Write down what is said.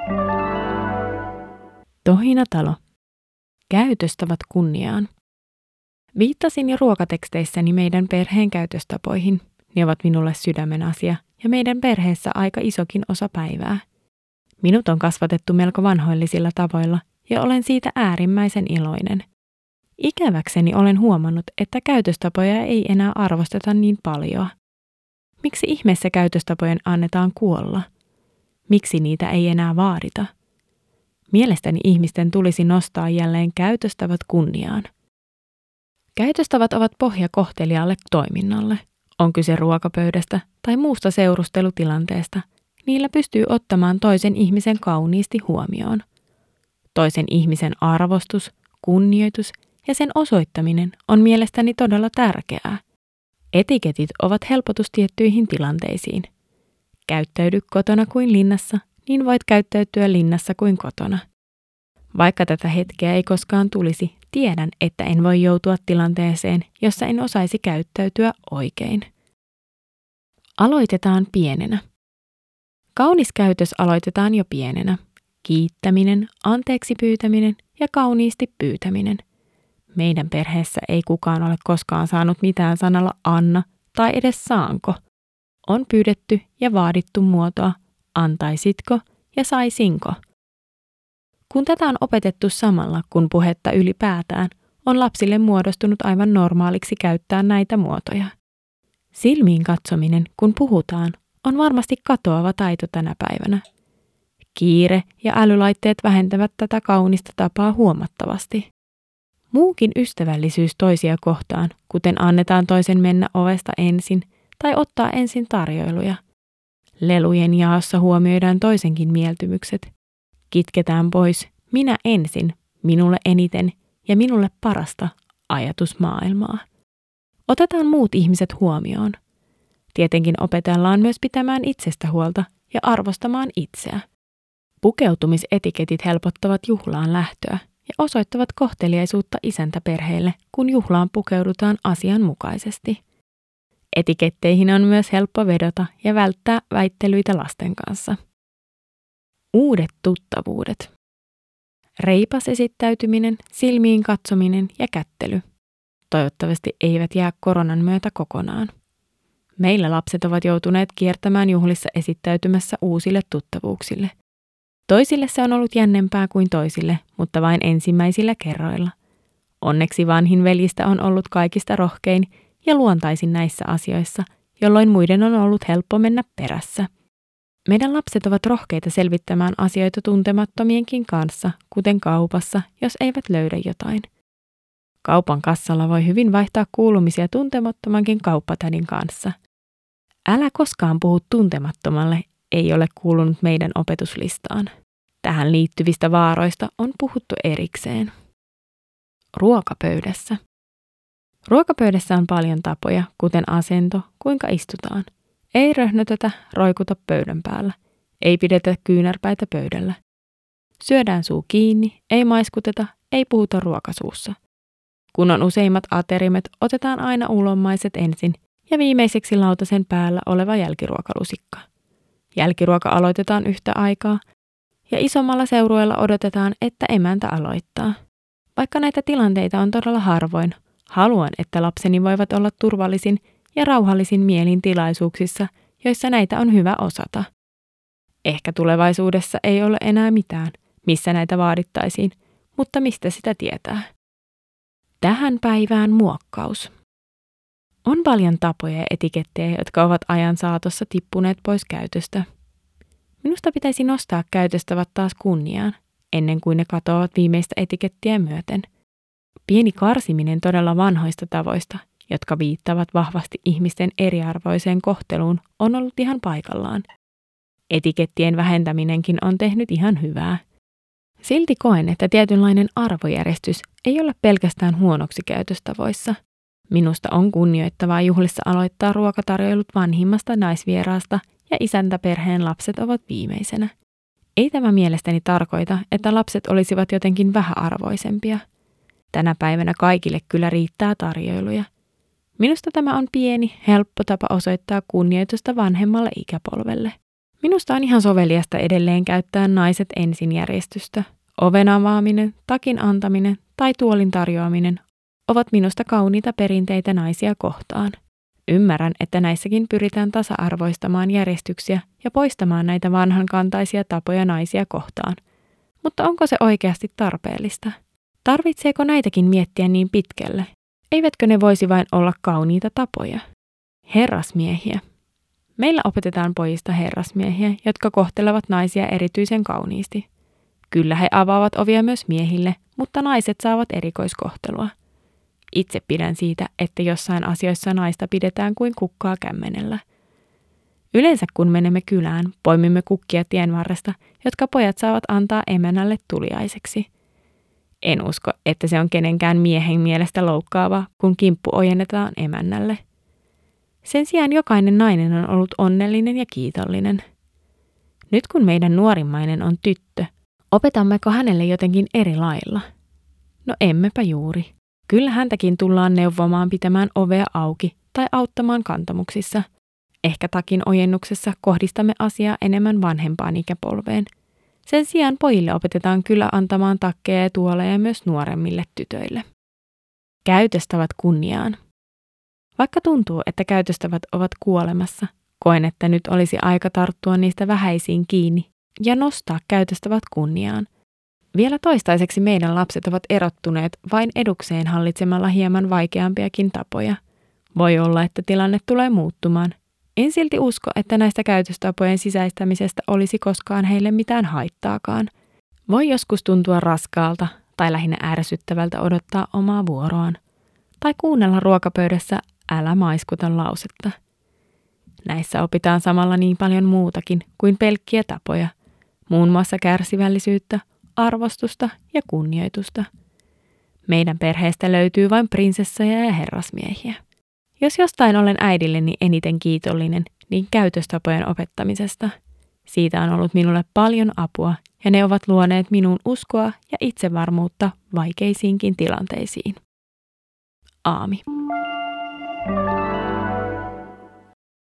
Tohinatalo. Käytöstavat kunniaan. Viittasin jo ruokateksteissäni meidän perheen käytöstapoihin. Ne ovat minulle sydämen asia ja meidän perheessä aika isokin osa päivää. Minut on kasvatettu melko vanhoillisilla tavoilla ja olen siitä äärimmäisen iloinen. Ikäväkseni olen huomannut, että käytöstapoja ei enää arvosteta niin paljon. Miksi ihmeessä käytöstapojen annetaan kuolla? Miksi niitä ei enää vaadita? Mielestäni ihmisten tulisi nostaa jälleen käytöstavat kunniaan. Käytöstavat ovat pohja kohteliaalle toiminnalle. On kyse ruokapöydästä tai muusta seurustelutilanteesta. Niillä pystyy ottamaan toisen ihmisen kauniisti huomioon. Toisen ihmisen arvostus, kunnioitus ja sen osoittaminen on mielestäni todella tärkeää. Etiketit ovat helpotus tiettyihin tilanteisiin. Käyttäydy kotona kuin linnassa, niin voit käyttäytyä linnassa kuin kotona. Vaikka tätä hetkeä ei koskaan tulisi, tiedän, että en voi joutua tilanteeseen, jossa en osaisi käyttäytyä oikein. Aloitetaan pienenä. Kaunis käytös aloitetaan jo pienenä. Kiittäminen, anteeksi pyytäminen ja kauniisti pyytäminen. Meidän perheessä ei kukaan ole koskaan saanut mitään sanalla anna tai edes saanko. On pyydetty ja vaadittu muotoa antaisitko ja saisinko. Kun tätä on opetettu samalla, kun puhetta ylipäätään, on lapsille muodostunut aivan normaaliksi käyttää näitä muotoja. Silmiin katsominen, kun puhutaan, on varmasti katoava taito tänä päivänä. Kiire ja älylaitteet vähentävät tätä kaunista tapaa huomattavasti. Muukin ystävällisyys toisia kohtaan, kuten annetaan toisen mennä ovesta ensin tai ottaa ensin tarjoiluja. Lelujen jaossa huomioidaan toisenkin mieltymykset. Kitketään pois minä ensin, minulle eniten ja minulle parasta ajatusmaailmaa. Otetaan muut ihmiset huomioon. Tietenkin opetellaan myös pitämään itsestä huolta ja arvostamaan itseä. Pukeutumisetiketit helpottavat juhlaan lähtöä ja osoittavat kohteliaisuutta isäntäperheelle, kun juhlaan pukeudutaan asianmukaisesti. Etiketteihin on myös helppo vedota ja välttää väittelyitä lasten kanssa. Uudet tuttavuudet. Reipas esittäytyminen, silmiin katsominen ja kättely. Toivottavasti eivät jää koronan myötä kokonaan. Meillä lapset ovat joutuneet kiertämään juhlissa esittäytymässä uusille tuttavuuksille. Toisille se on ollut jännempää kuin toisille, mutta vain ensimmäisillä kerroilla. Onneksi vanhin veljistä on ollut kaikista rohkein ja luontaisin näissä asioissa, jolloin muiden on ollut helppo mennä perässä. Meidän lapset ovat rohkeita selvittämään asioita tuntemattomienkin kanssa, kuten kaupassa, jos eivät löydä jotain. Kaupan kassalla voi hyvin vaihtaa kuulumisia tuntemattomankin kauppatädin kanssa. Älä koskaan puhu tuntemattomalle, ei ole kuulunut meidän opetuslistaan. Tähän liittyvistä vaaroista on puhuttu erikseen. Ruokapöydässä. Ruokapöydässä on paljon tapoja, kuten asento, kuinka istutaan. Ei röhnötetä, roikuta pöydän päällä. Ei pidetä kyynärpäitä pöydällä. Syödään suu kiinni, ei maiskuteta, ei puhuta ruokasuussa. Kun on useimmat aterimet, otetaan aina ulommaiset ensin ja viimeiseksi lautasen päällä oleva jälkiruokalusikka. Jälkiruoka aloitetaan yhtä aikaa ja isommalla seurueella odotetaan, että emäntä aloittaa. Vaikka näitä tilanteita on todella harvoin, haluan, että lapseni voivat olla turvallisin ja rauhallisin mielin tilaisuuksissa, joissa näitä on hyvä osata. Ehkä tulevaisuudessa ei ole enää mitään, missä näitä vaadittaisiin, mutta mistä sitä tietää. Tähän päivään muokkaus. On paljon tapoja ja etikettejä, jotka ovat ajan saatossa tippuneet pois käytöstä. Minusta pitäisi nostaa käytöstävät taas kunniaan, ennen kuin ne katoavat viimeistä etikettiä myöten. Pieni karsiminen todella vanhoista tavoista, jotka viittavat vahvasti ihmisten eriarvoiseen kohteluun, on ollut ihan paikallaan. Etikettien vähentäminenkin on tehnyt ihan hyvää. Silti koen, että tietynlainen arvojärjestys ei ole pelkästään huonoksi käytöstavoissa. Minusta on kunnioittavaa juhlissa aloittaa ruokatarjoilut vanhimmasta naisvieraasta ja isäntäperheen lapset ovat viimeisenä. Ei tämä mielestäni tarkoita, että lapset olisivat jotenkin vähäarvoisempia. Tänä päivänä kaikille kyllä riittää tarjoiluja. Minusta tämä on pieni, helppo tapa osoittaa kunnioitusta vanhemmalle ikäpolvelle. Minusta on ihan soveliasta edelleen käyttää naiset ensin -järjestystä. Oven avaaminen, takin antaminen tai tuolin tarjoaminen ovat minusta kauniita perinteitä naisia kohtaan. Ymmärrän, että näissäkin pyritään tasa-arvoistamaan järjestyksiä ja poistamaan näitä vanhankantaisia tapoja naisia kohtaan. Mutta onko se oikeasti tarpeellista? Tarvitseeko näitäkin miettiä niin pitkälle? Eivätkö ne voisi vain olla kauniita tapoja? Herrasmiehiä. Meillä opetetaan pojista herrasmiehiä, jotka kohtelevat naisia erityisen kauniisti. Kyllä he avaavat ovia myös miehille, mutta naiset saavat erikoiskohtelua. Itse pidän siitä, että jossain asioissa naista pidetään kuin kukkaa kämmenellä. Yleensä kun menemme kylään, poimimme kukkia tienvarresta, jotka pojat saavat antaa emännälle tuliaiseksi. En usko, että se on kenenkään miehen mielestä loukkaavaa, kun kimppu ojennetaan emännälle. Sen sijaan jokainen nainen on ollut onnellinen ja kiitollinen. Nyt kun meidän nuorimmainen on tyttö, opetammeko hänelle jotenkin eri lailla? No emmepä juuri. Kyllä häntäkin tullaan neuvomaan pitämään ovea auki tai auttamaan kantamuksissa. Ehkä takin ojennuksessa kohdistamme asiaa enemmän vanhempaan ikäpolveen. Sen sijaan pojille opetetaan kyllä antamaan takkeja ja tuoleja myös nuoremmille tytöille. Käytöstavat kunniaan. Vaikka tuntuu, että käytöstavat ovat kuolemassa, koen, että nyt olisi aika tarttua niistä vähäisiin kiinni ja nostaa käytöstavat kunniaan. Vielä toistaiseksi meidän lapset ovat erottuneet vain edukseen hallitsemalla hieman vaikeampiakin tapoja. Voi olla, että tilanne tulee muuttumaan. En silti usko, että näistä käytöstapojen sisäistämisestä olisi koskaan heille mitään haittaakaan. Voi joskus tuntua raskaalta tai lähinnä ärsyttävältä odottaa omaa vuoroaan. Tai kuunnella ruokapöydässä älä maiskuta -lausetta. Näissä opitaan samalla niin paljon muutakin kuin pelkkiä tapoja, muun muassa kärsivällisyyttä, arvostusta ja kunnioitusta. Meidän perheestä löytyy vain prinsessoja ja herrasmiehiä. Jos jostain olen äidilleni eniten kiitollinen, niin käytöstapojen opettamisesta. Siitä on ollut minulle paljon apua ja ne ovat luoneet minuun uskoa ja itsevarmuutta vaikeisiinkin tilanteisiin. Aami.